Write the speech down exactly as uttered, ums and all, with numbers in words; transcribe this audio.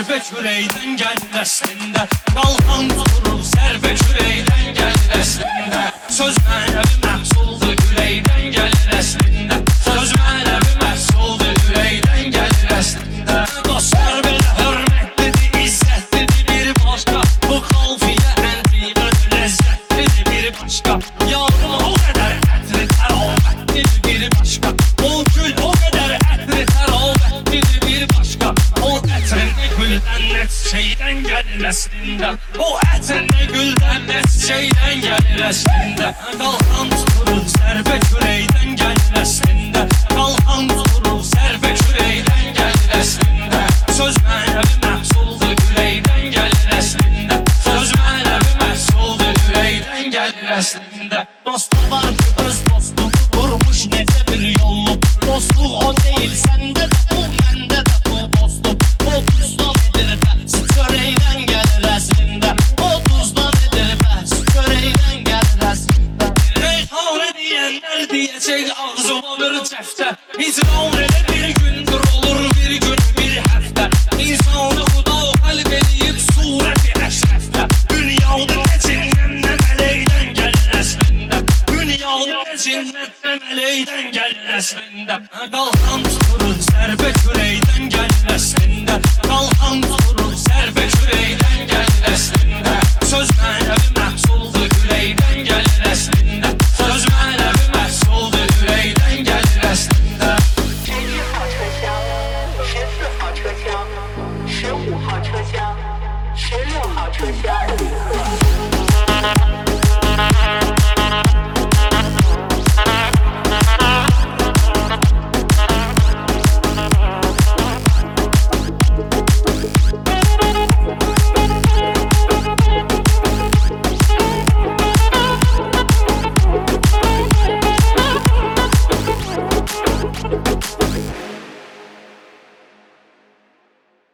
zərbə kürəkdən gəlir əslində. Qalxan durur zərbə kürəkdən gəlir əslində. Söz mənəvi məhsuldur ürəkdən gəlir əslində. Söz mənəvi məhsuldur ürəkdən gəlir əslində. Dostlar belə hörmətlidir, izzətlidir bir başqa. Bu qalfiyə əntiqədir, ləzzətlidir bir başqa. Yarım o qədər ətri təravətlidir bir başqa. O gül o qədər ətri təravətlidir bir başqa. O ətrin nə güldən nə çiçəkdən gəlir əslində. O ətrin nə güldən nə çiçəkdən gəlir əslində. Qalxan durur zərbə kürəkdən gəlir əslində. Qalxan durur zərbə kürəkdən gəlir əslində. Söz mənəvi məhsuldur ürəkdən gəlir əslində. Söz mənəvi məhsuldur ürəkdən gəlir əslində. Dostum var ki öz dostum vurmuş necə bir yolluk. Dostluq o deyil səndə də bu məndə də bu dostluq. O tuzdan edir bəs çörəkdən gəlir əslində. O tuzdan edir bəs çörəkdən gəlir əslində. Reyhanə deyənlər deyəcək ağzıma bir cəftə. İcran elə bir gündür olur bir gün bir həftə. İnsanı xuda qəlb eləyib surəti əşrəfdə. Dünyada nə cinnət nə mələkdən gəlir əslində. Dünyada nə cinnət nə mələkdən gəlir əslində. Qalxan durur zərbə kürəkdən gəlir əslində. Qalxan durur zərbə kürəkdən gəlir əslində. Söz mənəvi məhsuldur ürəkdən gəlir əslində. Söz mənəvi məhsuldur ürəkdən gəlir əslində. 十一号车厢，十四号车厢，十五号车厢，十六号车厢旅客。